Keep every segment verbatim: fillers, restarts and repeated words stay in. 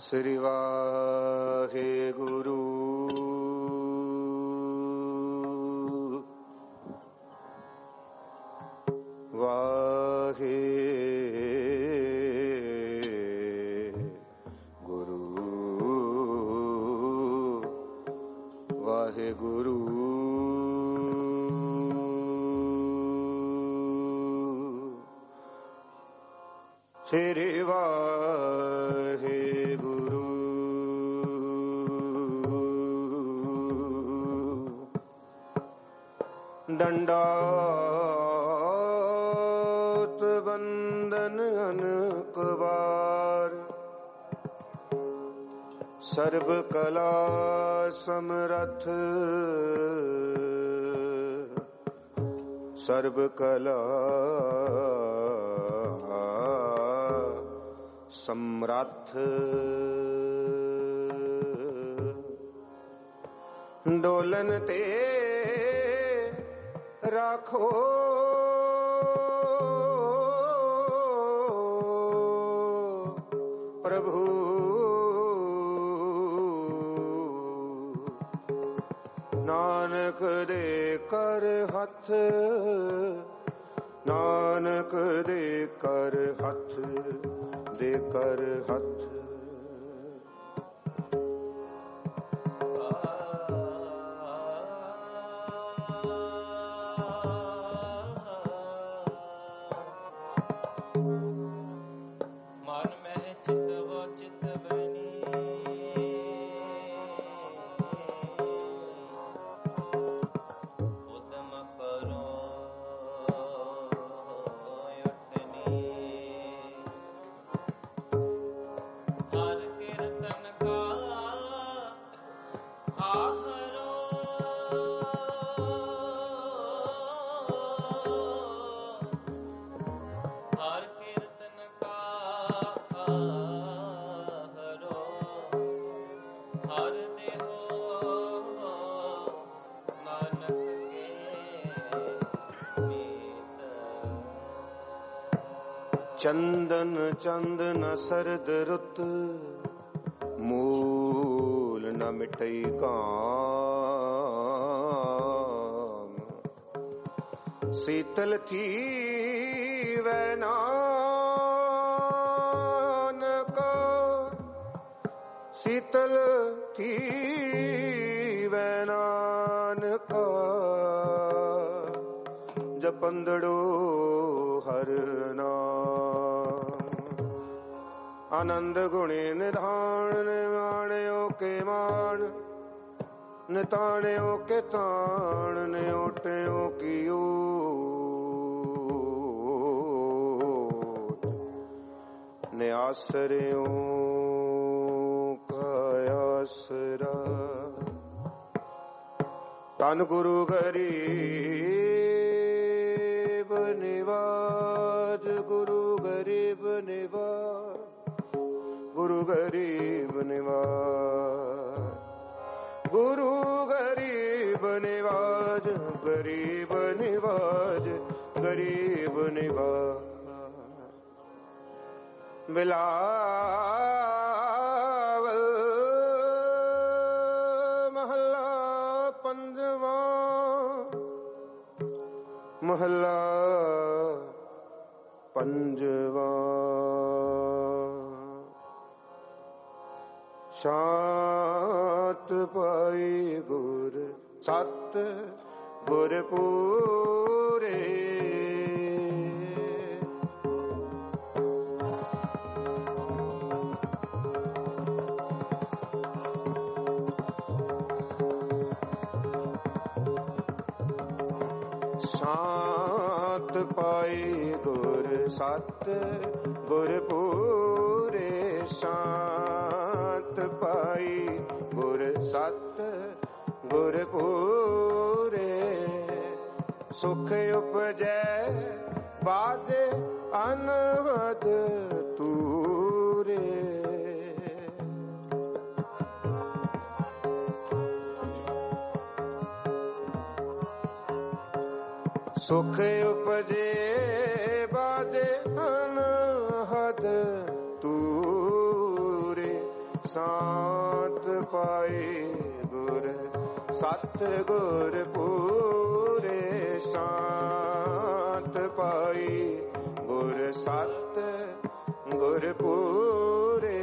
ਸ੍ਰੀ ਵਾਹਿਗੁਰੂ ਵਾਹਿਗੁਰੂ ਵਾਹਿਗੁਰੂ ਸ੍ਰੀ ਵਾਹਿਗੁਰੂ ਦੰਡਾਤ ਬੰਦਨ ਅਨੇਕ ਵਾਰ ਸਰਬ ਕਲਾ ਸਮਰੱਥ ਸਰਬ ਕਲਾ ਸਮਰੱਥ ਡੋਲਨ ਤੇ ਰਾਖੋ ਪ੍ਰਭੂ ਨਾਨਕ ਦੇ ਕਰ ਹੱਥ ਨਾਨਕ ਦੇ ਕਰ ਹੱਥ ਦੇ ਕਰ ਹੱਥ ਚੰਦਨ ਚੰਦਨ ਸਰਦ ਰੁੱਤ ਮੂਲ ਨ ਮਿਟਈ ਕਾਮ ਸੀਤਲ ਥੀ ਵੈ ਨਾਨਕਾ ਸੀਤਲ ਥੀ ਵੈ ਨਾਨਕਾ ਜਪੰਦੜੋ ਹਰ ਨਾਮ ਆਨੰਦ ਗੁਣੇ ਨਿਧਾਨ ਨਿਵਾਣਿਓ ਕੇ ਮਾਨ ਨਿਤਾਣਿਓ ਕੇ ਤਾਣ ਨਿਓਟਿਓ ਕੀਓ ਨਿਆਸਰਿਓ ਕਾਇਆਸਰਾ ਤਨ ਗੁਰੂ ਗਰੀਬ ਨਿਵਾਜ ਗੁਰੂ ਗਰੀਬ ਨਿਵਾਜ ਗੁਰੂ ਗਰੀਬ ਨਿਵਾਜ ਗੁਰੂ ਗਰੀਬ ਨਿਵਾਜ ਗਰੀਬ ਨਿਵਾਜ ਗਰੀਬ ਨਿਵਾਜ ਬਿਲਾਵਲ ਮਹੱਲਾ ਪੰਜਵਾਂ ਮਹੱਲਾ ਪੰਜਵਾਂ ਸ਼ਾਂਤ ਪਾਈ ਗੁਰ ਸਤ ਗੁਰ ਪੂਰੇ ਸ਼ਾਂਤ ਪਾਈ ਗੁਰ ਸਤ ਗੁਰ ਪੂਰੇ ਸ਼ਾਂਤ ਪਾਈ ਗੁਰ ਸਤ ਗੁਰ ਪੂਰੇ ਸੁਖ ਉਪਜੈ ਬਾਜੇ ਅਨਹਦ ਤੂਰੇ ਸੁਖ ਉਪਜੇ ਬਾਜੇ ਅਨਹਦ ਤੂਰੇ शांत पाई गुर सत गुर पूरे शांत पाई गुर सत गुर पूरे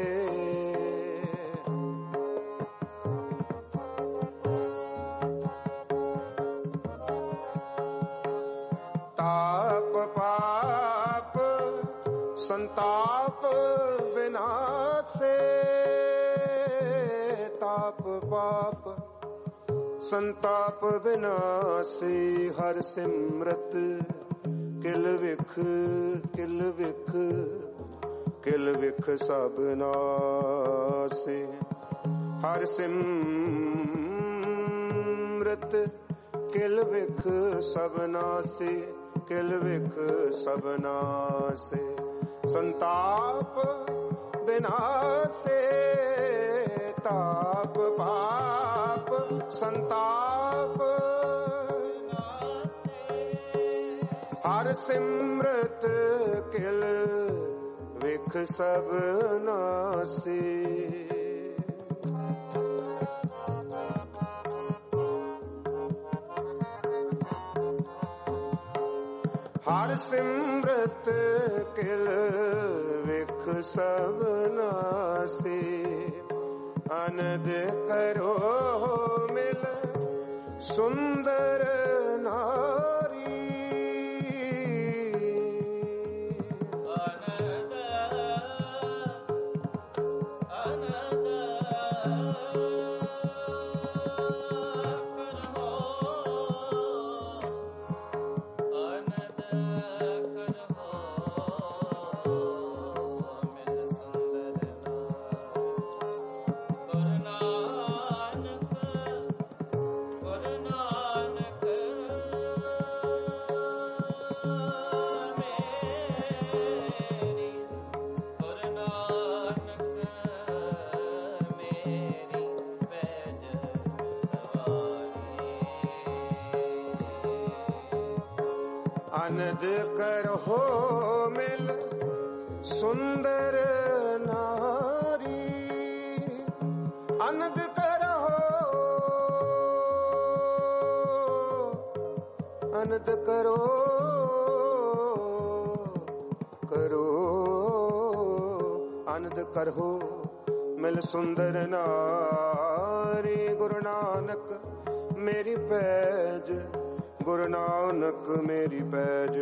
ताप पाप संताप विनाशे ताप पाप संताप विनाशे हर सिमरत किल विख किल विख किल विख सब नासे हर सिमरत किल विख सब नासे किल विख सब नासे संताप विनाशे ताप पाप संताप हर सिमरत किल विख सब नासे हर सिमरत किल विख सब नासे अनद करो मिल सुंदर नारी अनद अनद अनद करहो मिल सुंदर नारी अनद करहो अनद करो करो अनद करहो मिल सुंदर नारी गुरु नानक मेरी पैज गुरु नानक मेरी पैज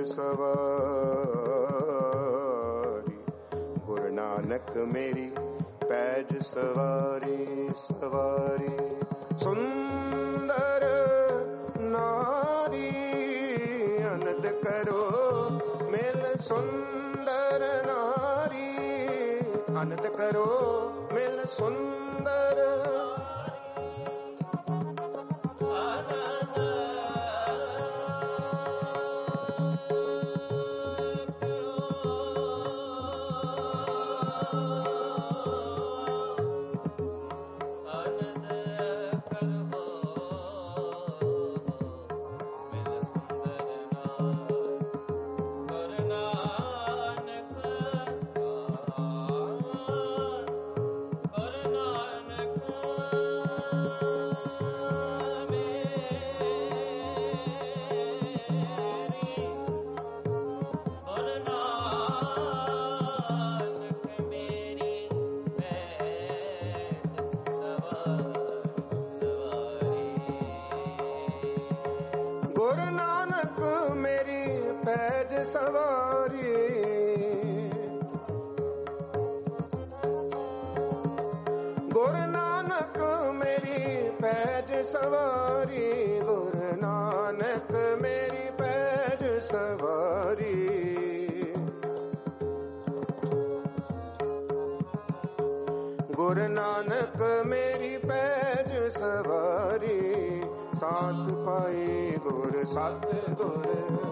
सवारी गुरु नानक मेरी पैज सवारी सवारी सुंदर नारी अनद करो मिल सुंदर नारी अनद करो मिल सुंदर पैज सवारी गुरु नानक मेरी पैज सवारी गुरु नानक मेरी पैज सवारी गुरु नानक मेरी पैज सवारी शांत पाई गुरु सत गुरु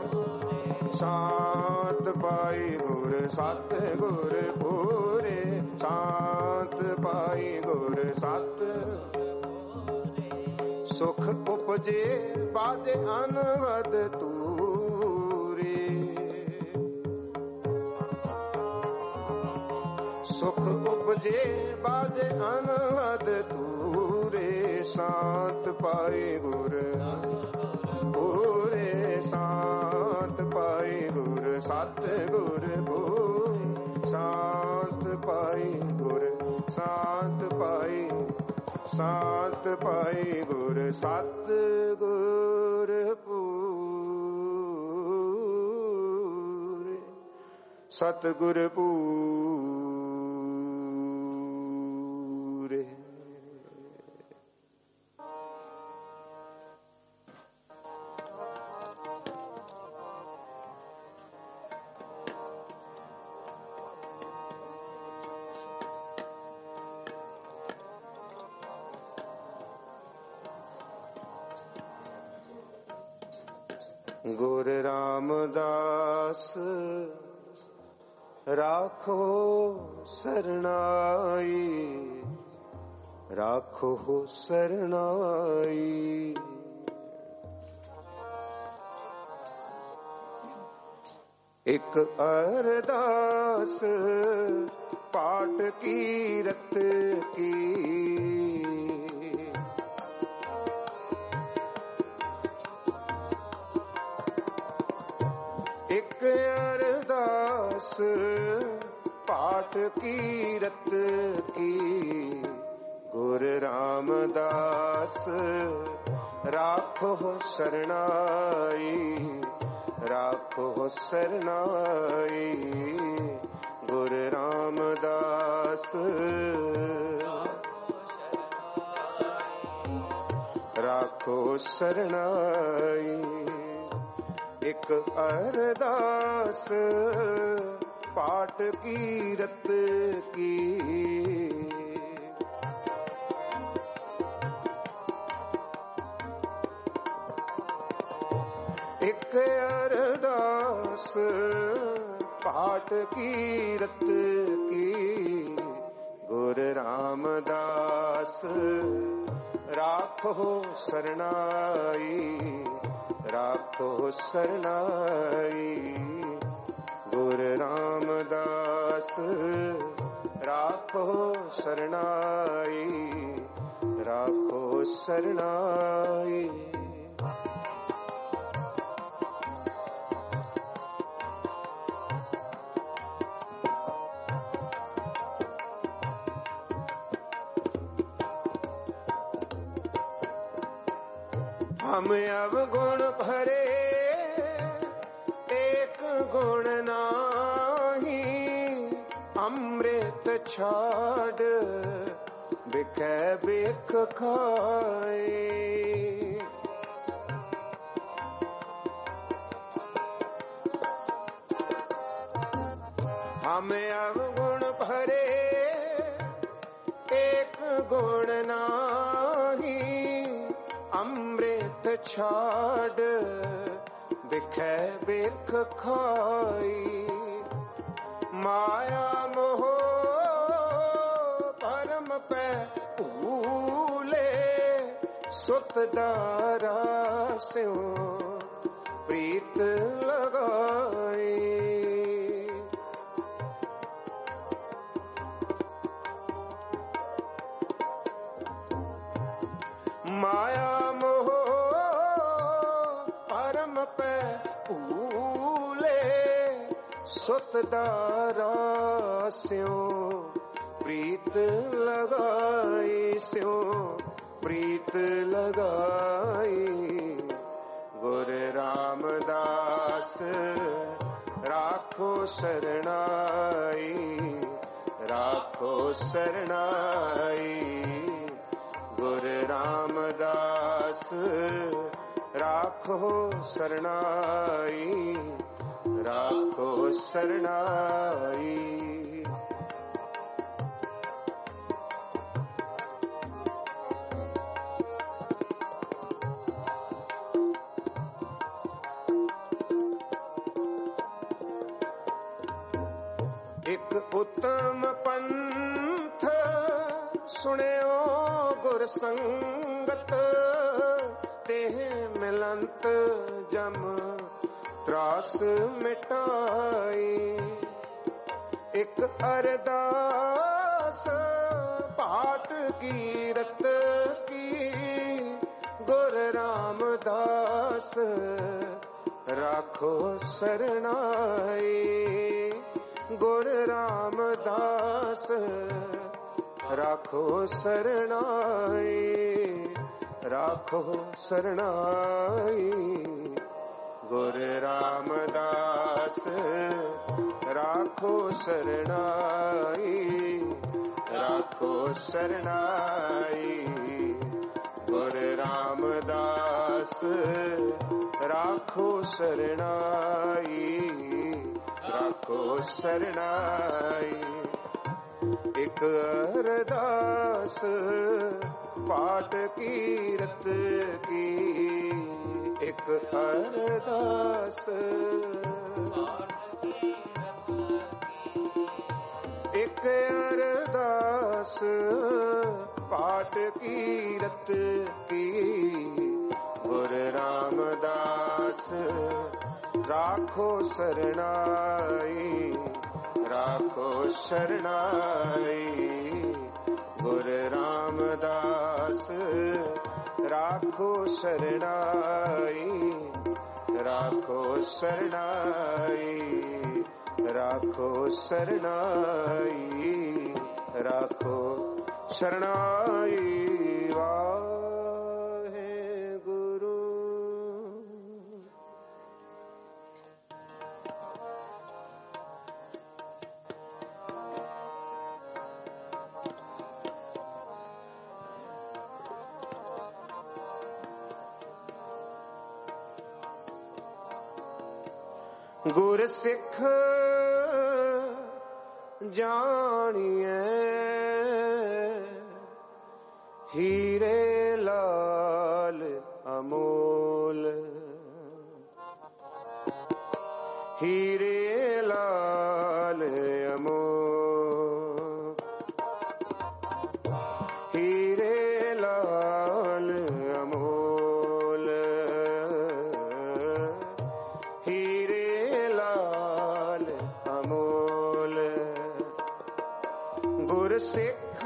शांत पाई गुर सत गुर पूरे शांत पाई गुर सत सुख उपजे बाजे अनवद तूरे सुख उपजे बाजे अनहद तूरे शांत पाए गुर पूरे शांत पाए गुर सत गुर को शांत पाए गुर शांत पाए शांत पाए गुर सत गुर पूरे सतगुर पूरे। गुर रामदास राखो सरनाई राखो सरनाई। एक अरदास पाठ कीरत की एक अरदास पाठ कीरत की गुर रामदास राखो सरनाई राखो सरनाई। गुर रामदास राखो सरनाई। एक अरदास पाठ कीरत की एक अरदास पाठ कीरत की गुर रामदास राखो सरनाई राखो सरनाई। गुर रामदास राखो सरनाई राखो सरनाई। हम अवगुण भरे एक गुण नाही अमृत छाड़ बिकै बिख खाए। हम अवगुण भरे एक गुण नाही अमृत छाड़ बिखै बिख खाई। माया मोह परम पै भूले सुत डारा स्यों प्रीत लगाई। माया मोह परम पे भूले सुत डारा स्यों प्रीत लगाई स्यों प्रीत लगाई। गुर रामदास राखो सरनाई राखो सरनाई। गुर रामदास राखो सरनाई राखो सरनाई। एक उत्तम पंथ सुनियो गुर संगत तेह मिलंत जम त्रास मिटाई। एक अरदास रामदास पाठ कीरत की गुर रामदास राखो शरणाई गुर रामदास राखो शरणाई राखो शरणाई गुर रामदास राखो शरणाई राखो शरणाई गुर रामदास राखो शरणाई राखो शरणाई एक अरदास पाठ कीरत की एक अरदास एक अरदास पाठ कीरत की गुर रामदास राखो शरणाई राखो शरणाई गुर रामदास राखो शरणाई राखो शरणाई राखो शरणाई राखो शरणाई वाहे गुरु। गुर सिख जानिए हीरे लाल अमोल हीरे लाल अमोल हीरे लाल अमोल हीरे लाल अमोल गुर सिख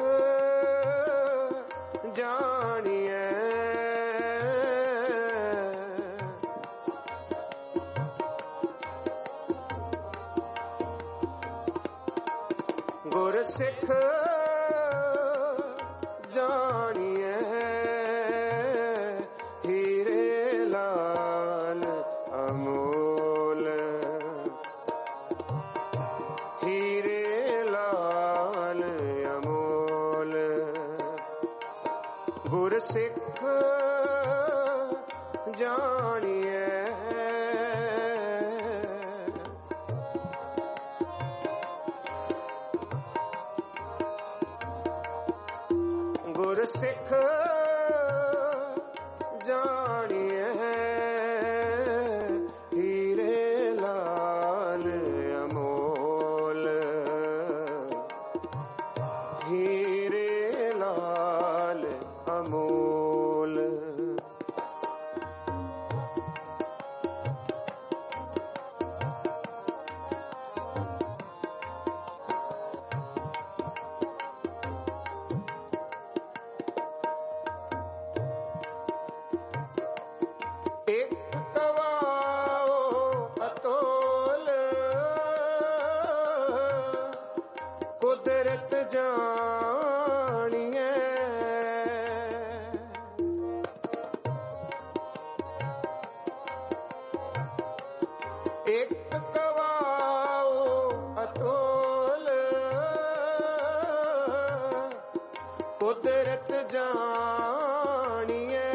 जानिए गुर सिख जानिए हीरे लाल अमोल हीरे लाल अमोल गुर सिख जानिए गुर सिख जानिए हीरे लाल अमोल हीरे लाल अमोल कुदरत जानिए एक कवाओ अतोल कुदरत जानिए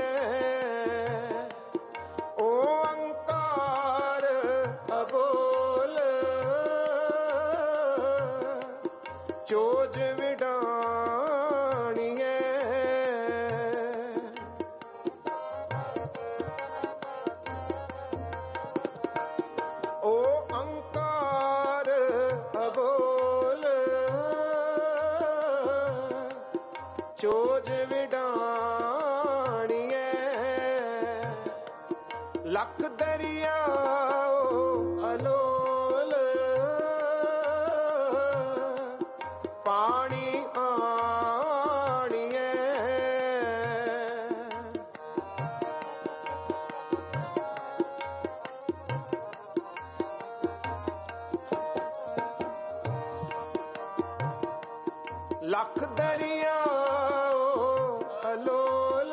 ओ अंकार अबोल चोज विडानिए ओ अंकार अबोल चोज विडानिए लख दरिया अलोल पानी ਲੱਖ ਦਰਿਆ ਅਲੋਲ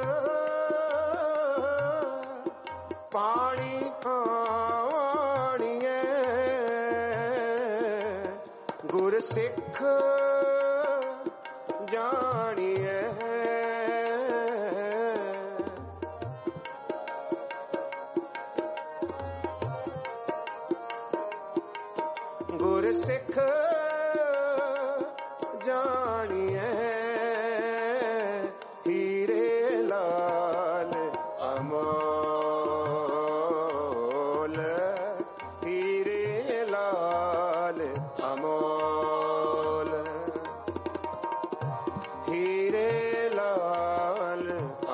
ਪਾਣੀ ਆਣੀਏ ਗੁਰ ਸਿੱਖ ਜਾਣੀਏ ਗੁਰ ਸਿੱਖ ਜਾਣੀਏ ਹੀਰੇ ਲਾਲ ਅਮੋਲ ਹੀਰੇ ਲਾਲ ਅਮੋਲ ਹੀਰੇ ਲਾਲ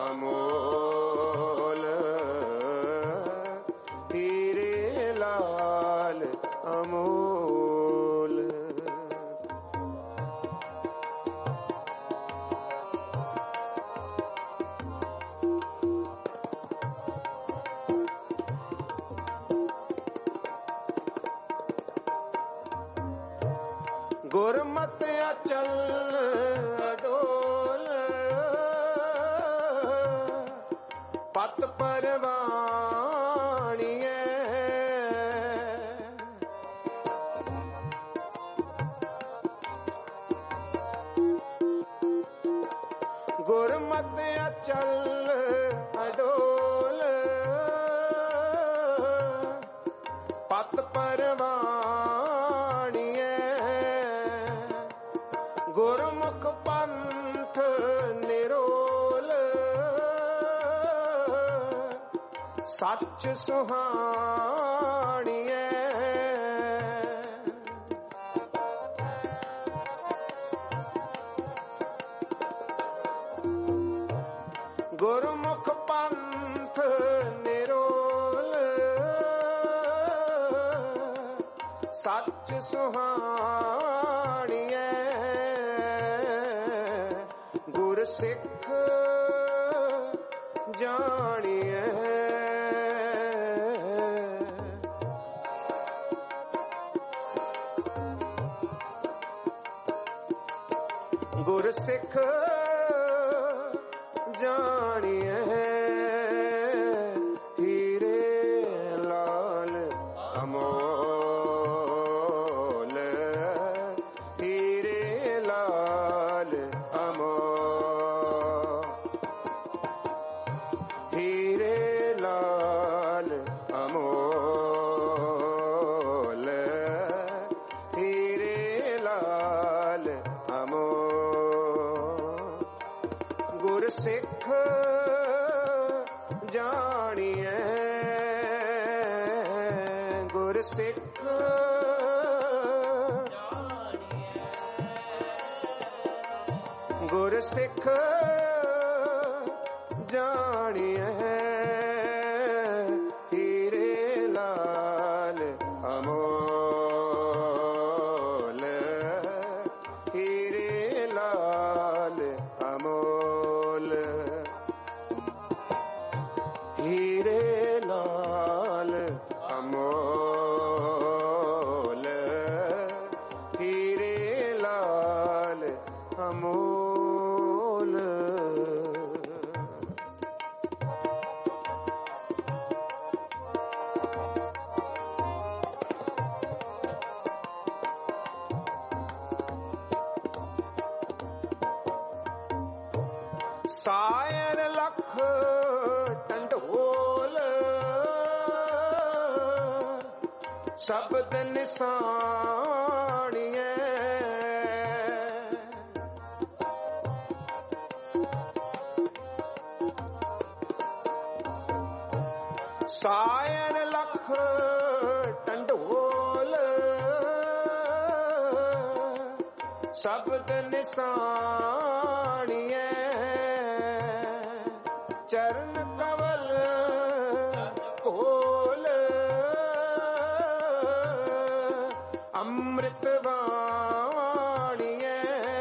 ਅਮੋਲ ਹੀਰੇ ਲਾਲ ਅਮੋਲ ਗੁਰਮਤਿ ਅਚਲ ਅਡੋਲ ਪਤ ਪਰਵਾਣੀਏ ਗੁਰਮਤਿ ਅਚਲ ਅਡੋਲ ਪਤ ਪਰਵਾਣੀਏ ਗੁਰਮੁਖ ਪੰਥ ਨਿਰੋਲ ਸੱਚ ਸੁਹਾਣੀਏ ਗੁਰਮੁਖ ਪੰਥ ਨਿਰੋਲ ਸੱਚ ਸੁਹਾਣੀਏ ਗੁਰ ਸਿੱਖ ਜਾਣੀਏ ਗੁਰ ਸਿੱਖ ਜਾਣੀਏ ਹੀਰੇ ਲਾਲ ਅਮੋਲ ਹੀਰੇ ਲਾਲ ਅਮੋਲ ਹੀਰੇ ਲਾਲ ਅਮੋਲ ਹੀਰੇ ਲਾਲ ਅਮੋਲ ਗੁਰ ਸਿੱਖ ਜਾਣੀਏ ਗੁਰ ਸਿੱਖ ਗੁਰ ਸਿੱਖ ਜਾਣੀਏ ਹੀਰੇ ਲਾਲ ਅਮੋਲ ਹੀਰੇ ਲਾਲ ਅਮੋਲ ਹੀਰੇ ਲਾਲ ਅਮੋਲ ਹੀਰੇ ਲਾਲ ਅਮੋਲ ਸਾਇਰ ਲਖ ਟੰਡੋਲ ਸ਼ਬਦ ਨਿਸਾਣੀਏ ਸਾਇਰ ਲਖ ਟੰਡੋਲ ਸ਼ਬਦ ਨਿਸਾਣੀਏ ਚਰਨ ਕਵਲ ਕੋਲ ਅੰਮ੍ਰਿਤ ਵਾਣੀਏ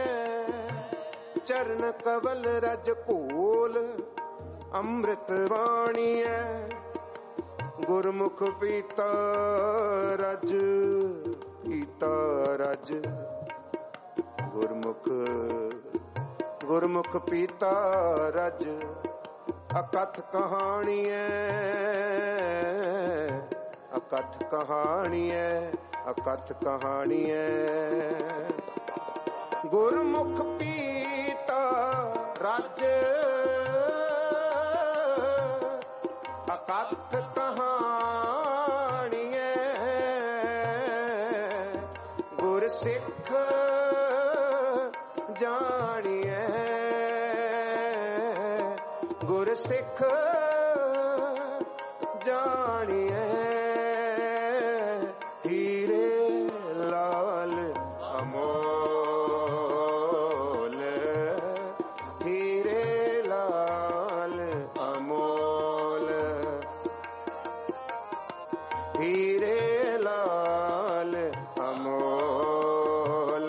ਚਰਨ ਕਵਲ ਰਜ ਕੋਲ ਅੰਮ੍ਰਿਤ ਵਾਣੀਏ ਗੁਰਮੁਖ ਪੀਤਾ ਰਜ ਪੀਤਾ ਰਜ गुरमुख गुरमुख पीता रज अकथ कहानी है अकथ कहानी है अकथ कहानी है गुरमुख पीता रज अकथ कहानी है गुर सिख जानिए गुर सिख जानिए हीरे लाल अमोल हीरे लाल अमोल हीरे लाल अमोल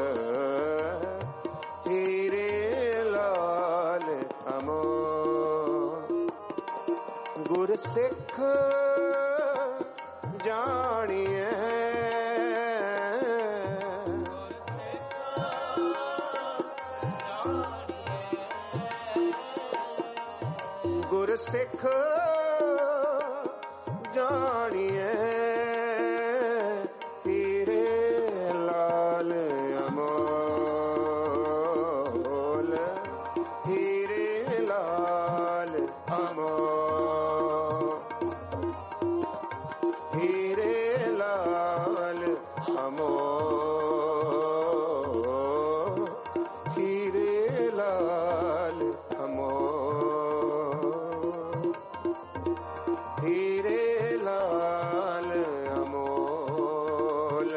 हीरे लाल अमोल गुर सिख जानिए गुर सिख जानिए हीरे लाल अमोल हीरे लाल अमोल हीरे लाल अमोल हीरे लाल अमोल हीरे लाल अमोल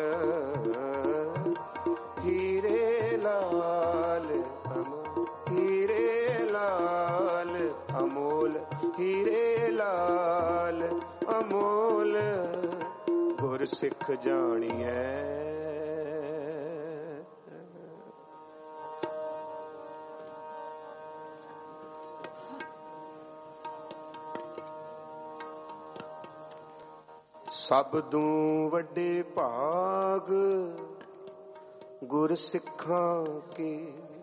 हीरे लाल अमोल हीरे लाल अमोल हीरे लाल अमोल गुर सिख जानिए सबदू वड्डे भाग गुर सिखां के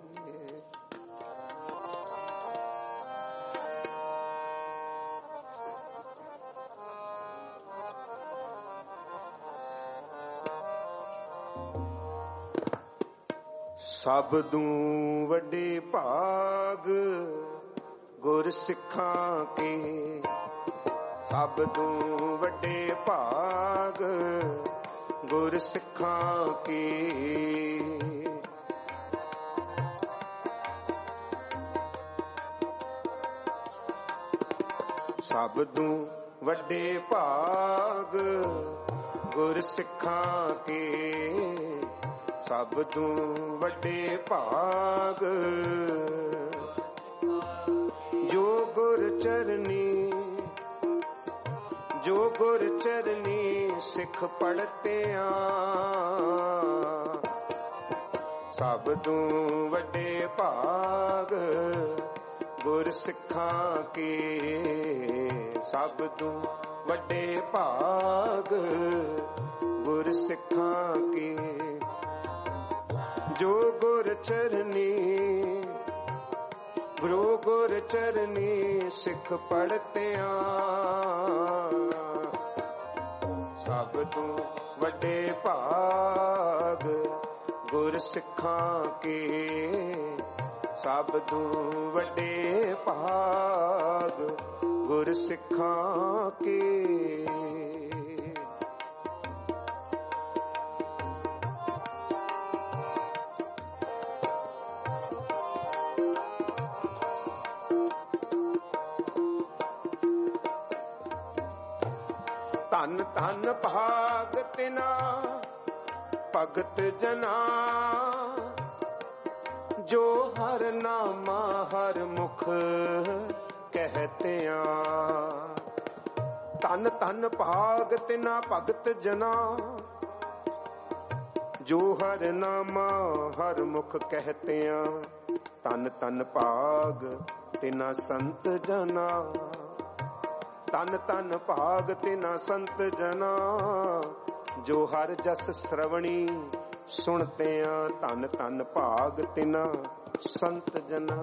सबदू वड्डे भाग गुर सिखां के सबदू वड्डे भाग गुर सिखां के सबदू वड्डे भाग गुर सिखां के सबदू वड्डे भाग जो गुर चरनी जो गुर चरनी सिख पढ़ते सबदू वड्डे भाग गुर सिखां के सबदू वड्डे भाग गुर सिखां के जो गुर चरनी गुरु गुर चरनी सिख पढ़ते सबदू वड्डे भाग गुर सिखां के सबदू वड्डे भाग गुर सिखां के धन धन भाग तिना भगत जना जो हर नामा हर मुख कहते धन धन भाग तिना भगत जना जो हर नामा हर मुख कहते तन तन भाग तिना संत जना तन तन भाग तिना संत जना जो हर जस श्रवणी ਸੁਣਤਿਆਂ ਧਨ ਧਨ ਭਾਗ ਤਿਨਾ ਸੰਤ ਜਨਾ।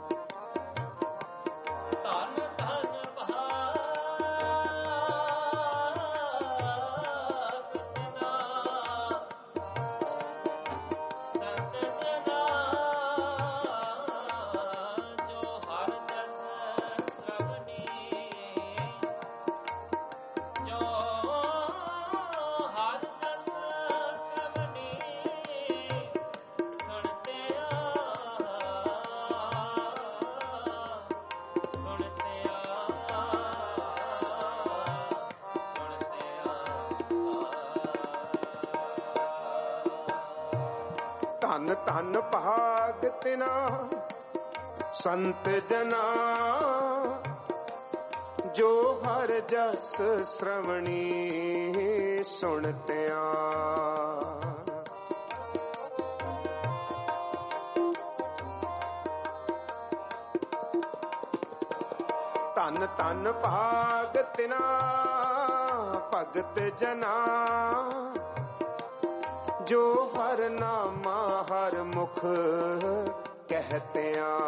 ਧਨ ਧਨ ਭਾਗ ਤਿਨਾ ਸੰਤ ਜਨਾ ਜੋ ਹਰ ਜਸ ਸ਼੍ਰਵਣੀ ਸੁਣਤਿਆਂ। ਧਨ ਧਨ ਭਾਗ ਤਿਨਾ ਭਗਤ ਜਨਾ ਜੋ ਹਰ ਨਾਮਾ ਹਰ ਮੁਖ ਕਹਿਤਿਆਂ।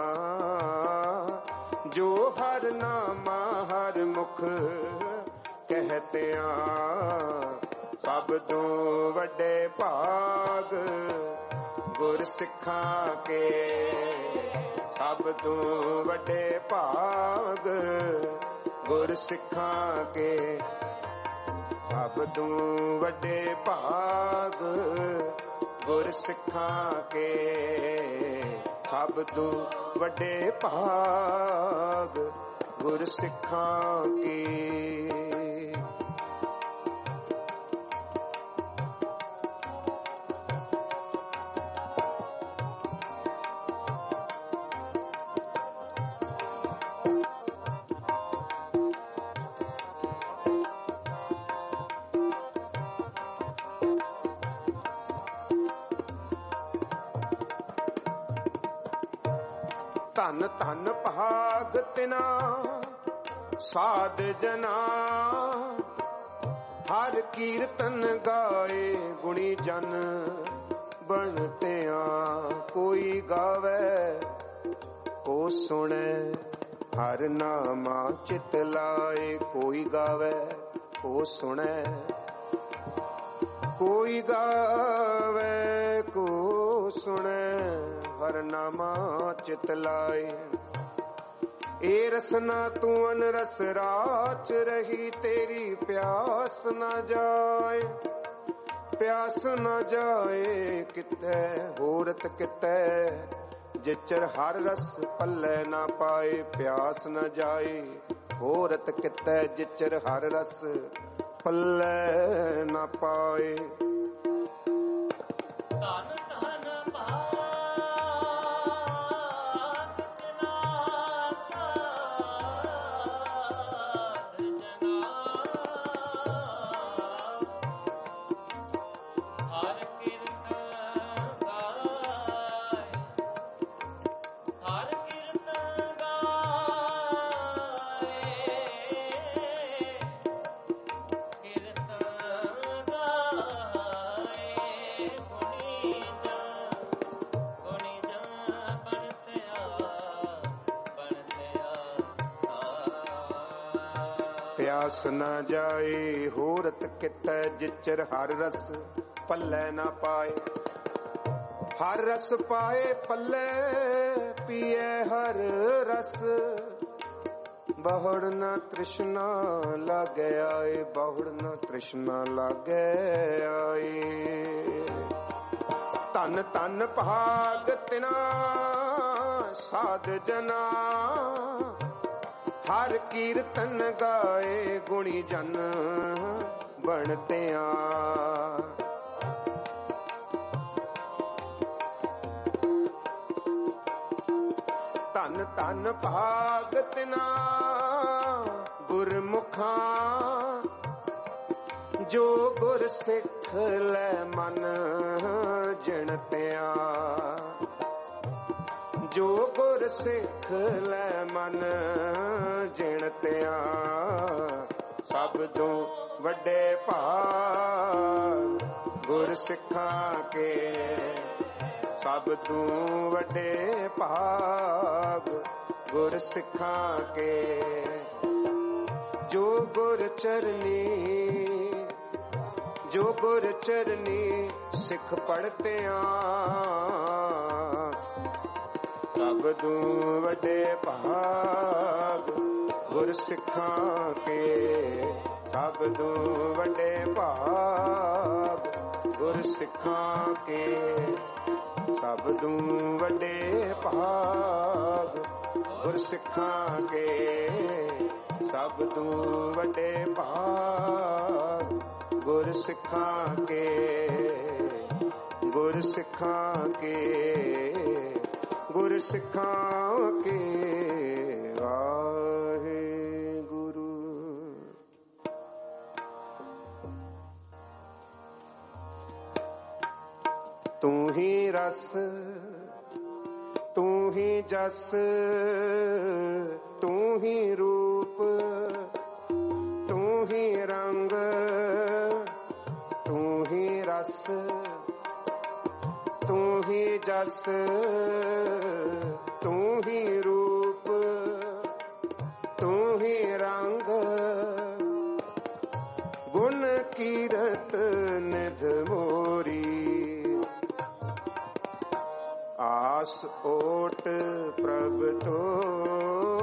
ਜੋ ਹਰ ਨਾਮਾ ਹਰ ਮੁਖ ਕਹਿਤਿਆਂ। ਸਭ ਤੋਂ ਵੱਡੇ ਭਾਗ ਗੁਰ ਸਿੱਖਾਂ ਕੇ। ਸਭ ਤੋਂ ਵੱਡੇ ਭਾਗ ਗੁਰ ਸਿੱਖਾਂ ਕੇ। ਸਭ ਤੋਂ ਵੱਡੇ ਭਾਗ ਗੁਰ ਸਿੱਖਾਂ ਕੇ। ਸਭ ਤੋਂ ਵੱਡੇ ਭਾਗ ਗੁਰ ਸਿੱਖਾਂ ਕੇ। ਧਨ ਧਨ ਭਾਗ ਤਿਨਾ ਸਾਧ ਜਨਾ ਹਰ ਕੀਰਤਨ ਗਾਏ ਗੁਣੀ ਜਨ ਬਣਤਿਆਂ। ਕੋਈ ਗਾਵੇ ਕੋ ਸੁਣੇ ਹਰ ਨਾਮਾ ਚਿਤ ਲਾਏ। ਕੋਈ ਗਾਵੇ ਕੋ ਸੁਣੇ ਕੋਈ ਗਾਵੇ ਕੋ ਸੁਣੇ ਹਰ ਨਾਮਾ ਚਿਤ ਲਾਏ। ਏ ਰਸਨਾ ਤੂੰ ਅਨਰਸ ਰਾਚ ਰਹੀ ਤੇਰੀ ਪਿਆਸ ਨਾ ਜਾਏ। ਪਿਆਸ ਨਾ ਜਾਏ ਕਿਤੇ ਹੋਰਤ ਕਿਤੇ ਜਿਚਰ ਹਰ ਰਸ ਪੱਲੇ ਨਾ ਪਾਏ। ਪਿਆਸ ਨਾ ਜਾਏ ਹੋਰਤ ਕਿਤੇ ਜਿਚਰ ਹਰ ਰਸ ਪੱਲੇ ਨਾ ਪਾਏ। ਧਨ ਪਿਆਸ ਨਾ ਜਾਏ ਹੋਰਤ ਕਿਤੇ ਜਿਚਰ ਹਰ ਰਸ ਪੱਲੇ ਨਾ ਪਾਏ। ਹਰ ਰਸ ਪਾਏ ਪੱਲੇ ਪੀਏ ਹਰ ਰਸ। ਬਹੁੜ ਨਾ ਤ੍ਰਿਸ਼ਨਾ ਲਾਗੇ ਆਏ। ਬਹੁੜ ਨਾ ਤ੍ਰਿਸ਼ਨਾ ਲਾਗੇ ਆਏ। ਧਨ ਧਨ ਭਾਗ ਤਿਨਾ ਸਾਧ ਜਨਾ ਹਰ ਕੀਰਤਨ ਗਾਏ ਗੁਣੀ ਜਨ ਬਣਤਿਆਂ। ਧਨ ਧਨ ਭਾਗ ਤਿਨਾ ਗੁਰਮੁਖਾਂ ਜੋ ਗੁਰ ਸਿੱਖ ਲੈ ਮਨ ਜਿਣਤਿਆਂ। ਜੋ ਗੁਰ ਸਿੱਖ ਲੈ ਮਨ ਜਿਣਤਿਆਂ। ਸਭ ਤੋਂ ਵੱਡੇ ਭਾਗ ਗੁਰ ਸਿੱਖ ਸਿੱਖਾਂ ਕੇ। ਸਭ ਤੂੰ ਵੱਡੇ ਭਾਗ ਗੁਰ ਸਿੱਖਾਂ ਕੇ। ਜੋ ਗੁਰ ਚਰਨੀ ਜੋ ਗੁਰ ਚਰਨੀ ਸਿੱਖ ਪੜਤਿਆਂ। ਸਭ ਤੂੰ ਵੱਡੇ ਭਾਗ ਗੁਰ ਸਿੱਖਾਂ ਕੇ। ਸਭ ਤੂੰ ਵੱਡੇ ਭਾਗ ਗੁਰ ਸਿੱਖਾਂ ਕੇ। ਸਭ ਤੂੰ ਵੱਡੇ ਭਾਗ ਗੁਰ ਸਿੱਖਾਂ ਕੇ। ਸਭ ਤੂੰ ਵੱਡੇ ਭਾਗ ਗੁਰ ਸਿੱਖਾਂ ਕੇ। ਗੁਰ ਸਿੱਖਾਂ ਕੇ ਗੁਰ ਸਿੱਖਾਂ ਕੇ। ਵਾਹਿਗੁਰੂ। ਤੂੰ ਹੀ ਰਸ ਤੂੰ ਹੀ ਜਸ ਤੂੰ ਹੀ ਰੂਪ ਤੂੰ ਹੀ ਰੰਗ ਤੂੰ ਹੀ ਰਸ ਤੂੰ ਹੀ ਜਸ ਤੂੰ ਹੀ ਰੂਪ ਤੂੰ ਹੀ ਰੰਗ। ਗੁਣ ਕੀਰਤ ਨਿਧ ਮੋਰੀ। ਆਸ ਓਟ ਪ੍ਰਭ ਤੋਰੀ।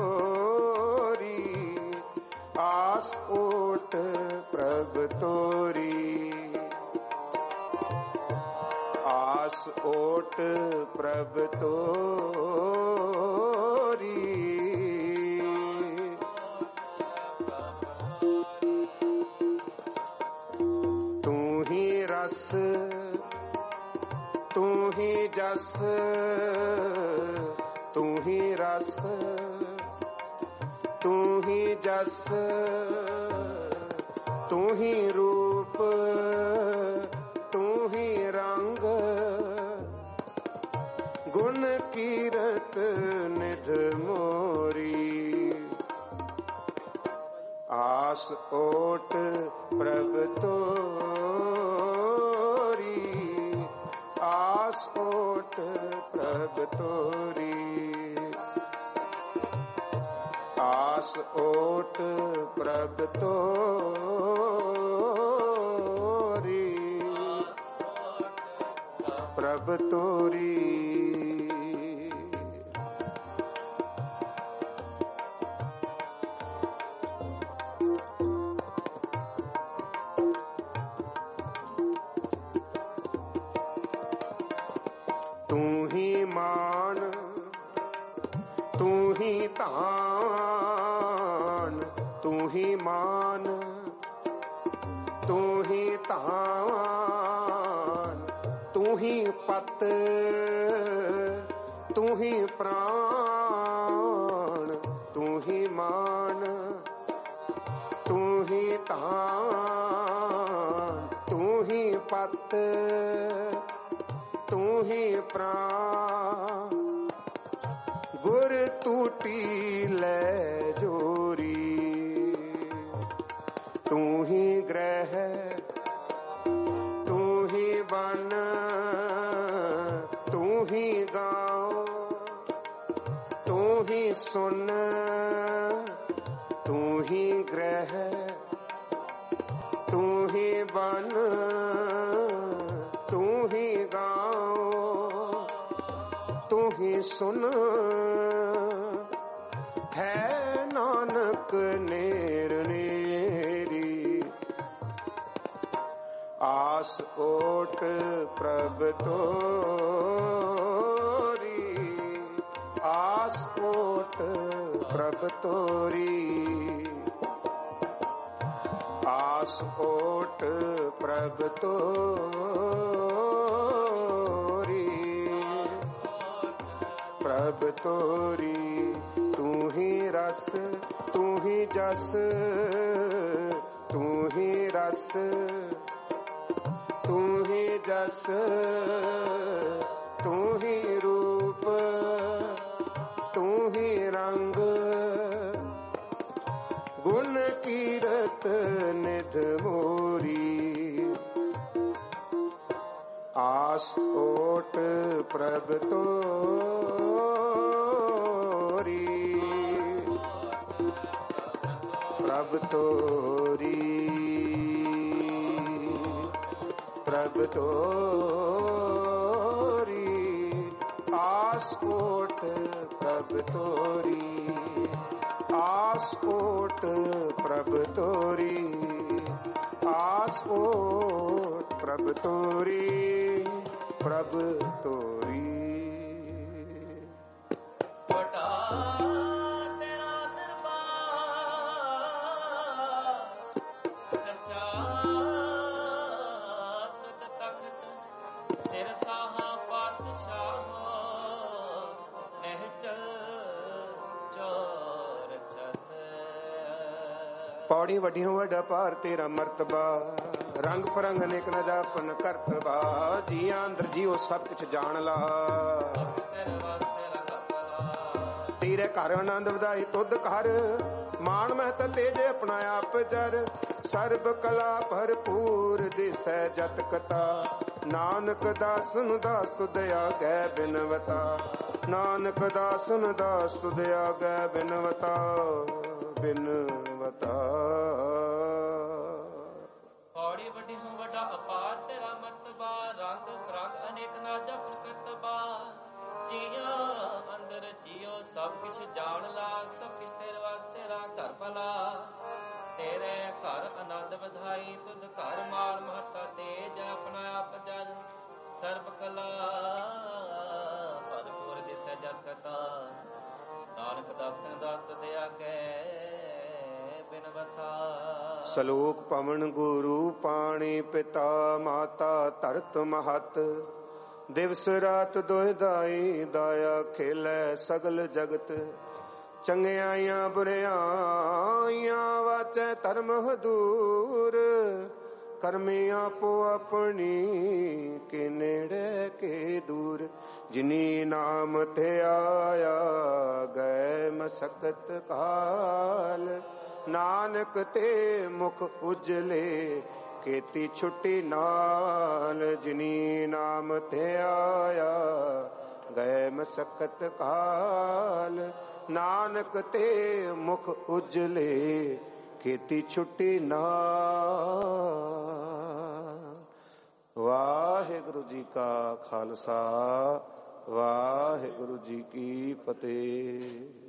ਆਸ ਓਟ ਪ੍ਰਭ ਤੋਰੀ। ਆਸ ਓਟ ਪ੍ਰਭ ਤੋਰੀ। ਤੂੰ ਹੀ ਰਸ ਤੂੰ ਹੀ ਜਸ ਤੂੰ ਹੀ ਰਸ ਤੂੰ ਹੀ ਜਸ ਤੂੰ ਹੀ ਰੂਪ ਤੂੰ ਹੀ ਰੰਗ। ਗੁਣ ਕੀਰਤ ਨਿਧ ਮੋਰੀ। ਆਸ ਓਟ ਪ੍ਰਭ ਤੋਰੀ। ਆਸ ਓਟ ਪ੍ਰਭ ਤੋਰੀ। ਆਸ ਓਟ ਪ੍ਰਭ ਤੋਰੀ। ਪ੍ਰਭ ਤੋਰੀ। ਤੂੰ ਹੀ ਮਾਨ ਤੂੰ ਹੀ ਧਾਨ ਤੂੰ ਹੀ ਮਾਨ ਤੂੰ ਹੀ ਧਾਨ ਤੂੰ ਹੀ ਪਤ ਤੂੰ ਹੀ ਪ੍ਰਾਣ। ਤੂੰ ਹੀ ਮਾਨ ਤੂੰ ਹੀ ਧਾਨ ਤੂੰ ਹੀ ਪਤ ਤੂੰ ਹੀ ਪ੍ਰਾਣ। ਗੁਰ ਟੂਟੀ ਲੈ ਜੋਰੀ। ਤੂੰ ਹੀ ਗ੍ਰਹਿ ਤੂੰ ਹੀ ਬਨ ਤੂੰ ਹੀ ਗਾਉ ਤੂੰ ਹੀ ਸੁਨ। ਤੂੰ ਹੀ ਗ੍ਰਹਿ ਤੂੰ ਹੀ ਬਨ ਤੂੰ ਹੀ ਗਾਉ ਤੂੰ ਹੀ ਸੁਨ। ਹੈ ਨਾਨਕ ਨੇਰ ਨੇਰੀ। ਆਸ ਓਟ ਪ੍ਰਭ ਤੋਰੀ। ਆਸ ਓਟ ਪ੍ਰਭ ਤੋਰੀ। ਆਸ ਓਟ ਪ੍ਰਭ ਤੋਰੀ। ਪ੍ਰਭ ਤੋਰੀ। ਤੂੰ ਹੀ ਰਸ ਤੂੰ ਹੀ ਜਸ ਤੂੰ ਹੀ ਰਸ ਤੂੰ ਹੀ ਜਸ ਤੂੰ ਹੀ ਰੂਪ ਤੂੰ ਹੀ ਰੰਗ। ਗੁਣ ਕੀਰਤ ਨਿਧ ਮੋਰੀ। ਆਸ ਓਟ ਪ੍ਰਭ ਤੋਰੀ, ਪ੍ਰਭ ਤੋਰੀ, ਪ੍ਰਭ ਤੋਰੀ, ਆਸ ਓਟ ਪ੍ਰਭ ਤੋਰੀ, ਆਸ ਓਟ ਪ੍ਰਭ ਤੋਰੀ, ਆਸ ਓਟ ਪ੍ਰਭ ਤੋਰੀ, ਪ੍ਰਭ ਤੋਰੀ। ਵੱਡਾ ਤੇਰਾ ਦਰਬਾਰ, ਸੱਚਾ ਤੁਧ ਤਖਤ, ਸਿਰ ਸਾਹਾ ਪਾਤਸ਼ਾਹ, ਨਿਹਚਲ ਚੋਰ ਛਤ। ਪੌੜੀ ਵੱਡੀਆਂ ਵੱਡਾ ਭਾਰ ਤੇਰਾ ਮਰਤਬਾ, ਰੰਗ ਪਰੰਗ ਅਨੇਕ ਨਾ ਜਾਪਨ ਕਰਤਬਾ, ਜੀਆਂ ਅੰਦਰ ਜੀਓ ਸਭ ਕੁਛ ਜਾਣ ਲਾ। ਤੇਰੇ ਘਰ ਆਨੰਦ ਵਧਾਈ ਤੁਧ ਘਰ, ਮਾਣ ਮਹਿਤ ਤੇਜ ਆਪਣਾ ਆਪ ਜਰ, ਸਰਬ ਕਲਾ ਭਰਪੂਰ ਦਿਸੈ ਜਤ ਕਤਾ, ਨਾਨਕ ਦਾਸਨ ਦਾਸ ਤੁਧ ਆਗੈ ਬਿਨਵਤਾ, ਨਾਨਕ ਦਾਸਨ ਦਾਸ ਤੁਧ ਆਗੈ ਬਿਨਵਤਾ, ਬਿਨਵਤਾ। ਪੌੜੀ ਵੱਡੀ ਹੂੰ ਵੱਡਾ ਅਪਾਰ ਤੇਰਾ ਮਰਤਬਾ, ਰੰਗ ਰੰਗ ਅਨੇਕ ਨਾ ਜਪਨ ਕਰਤਬਾ, ਜੀਆਂ ਅੰਦਰ ਜੀਓ ਸਭ ਕੁਛ ਜਾਣ ਲਾ, ਸਭ ਕੁਛ ਤੇਰੇ ਵਾਸਤੇ ਤੇਰਾ ਘਰ ਭਲਾ, ਤੇਰੇ ਘਰ ਆਨੰਦ ਵਧਾਈ ਤੁਧ ਘਰ, ਮਾਲ ਮਹੱਤਾ ਤੇਜ ਆਪਣਾ ਆਪ ਜਰ, ਸਰਬ ਕਲਾ ਭਰਪੂਰ ਦਿਸੈ ਜਤ ਕਤਾ, ਨਾਨਕ ਦਾਸਨ ਦਾਸ ਤੁਧ ਆਗੈ ਬਿਨਵਤਾ। ਸਲੋਕ ਪਵਨ ਗੁਰੂ ਪਾਣੀ ਪਿਤਾ ਮਾਤਾ ਧਰਤ ਮਹਤ, ਦਿਵਸ ਰਾਤ ਦੋਇ ਦਾਈ ਦਾਇਆ ਖੇਲੇ ਸਗਲ ਜਗਤ, ਚੰਗਿਆਈਆਂ ਬੁਰਿਆਈਆਂ ਵਾਚੈ ਧਰਮ ਹਦੂਰ, ਕਰਮੀ ਆਪੋ ਆਪਣੀ ਕੇ ਨੇੜੇ ਕੇ ਦੂਰ, ਜਿਨੀ ਨਾਮ ਤੇ ਆਇਆ ਗਏ ਮਸਕਤ ਕਾਲ, ਨਾਨਕ ਤੇ ਮੁਖ ਉਜਲੇ ਕੀਤੀ ਛੁੱਟੀ ਨਾਲ, ਜਿਨੀ ਨਾਮ ਤੇ ਆਇਆ ਗਏ ਮਸਕਤ ਕਾਲ, ਨਾਨਕ ਤੇ ਮੁਖ ਉਜਲੇ ਕੀਤੀ ਛੁੱਟੀ ਨਾਲ। ਵਾਹਿਗੁਰੂ ਜੀ ਕਾ ਖਾਲਸਾ, ਵਾਹਿਗੁਰੂ ਜੀ ਕੀ ਫਤਿਹ।